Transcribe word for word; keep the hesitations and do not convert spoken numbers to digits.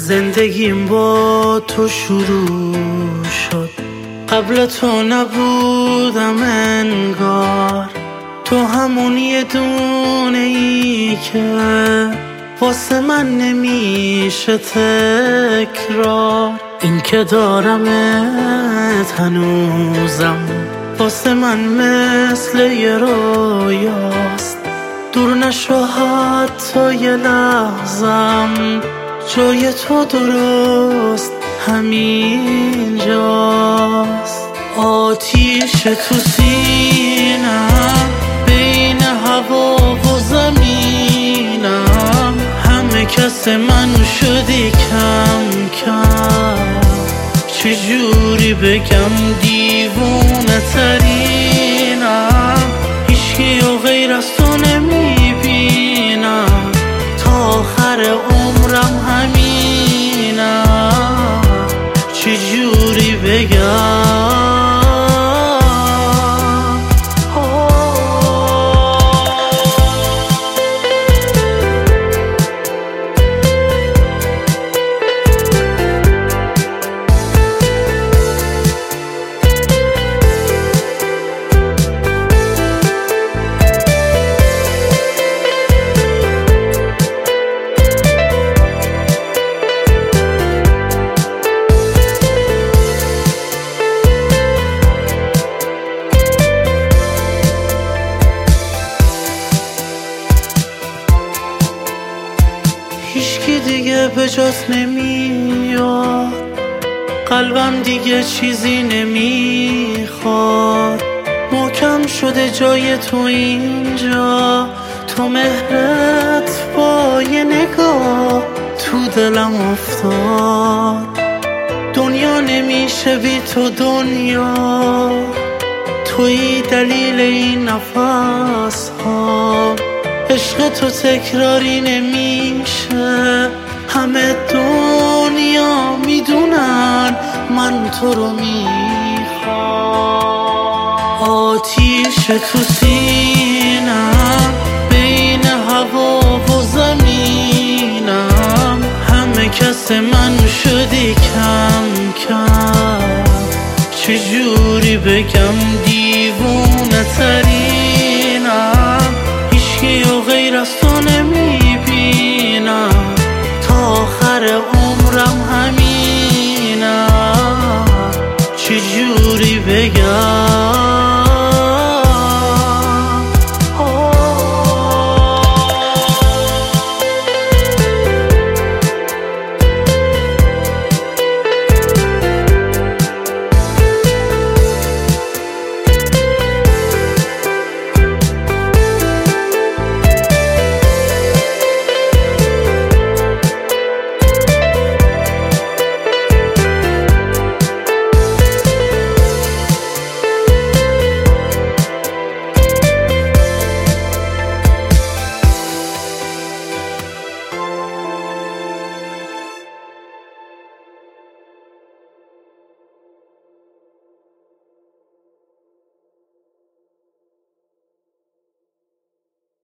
زندگیم با تو شروع شد، قبل تو نبودم انگار. تو همون یه دونه ای که واسه من نمیشه تکرار. این که دارمت هنوزم واسه من مثل یه رویاست. دور نشو حتی یه لحظم، جای تو درست همین جاست. آتیش تو سینم، بین هوا و زمینم، همه کس من شدی کم کم. چجوری بگم دیوونه ترینم، هیچکی و غیر از تو نمیبینم. تا آخر عمرم همینم، چجوری بگم. هیچکی دیگه به جات نمیاد، قلبم دیگه چیزی نمیخواد. محکم شده جای تو اینجا، تو مهرت با یه نگاه تو دلم افتاد. دنیا نمیشه بی تو دنیا، توی دلیل این نفس ها. عشق تو تکراری نمیشه، همه دنیا میدونن من تو رو میخوام. آتیش تو سینم، بین هوا و زمینم، همه کس من شدی کم کم. چجوری بگم دیوونه ترینم، هیچکی و غیر از تو نمیبینم. تا آخر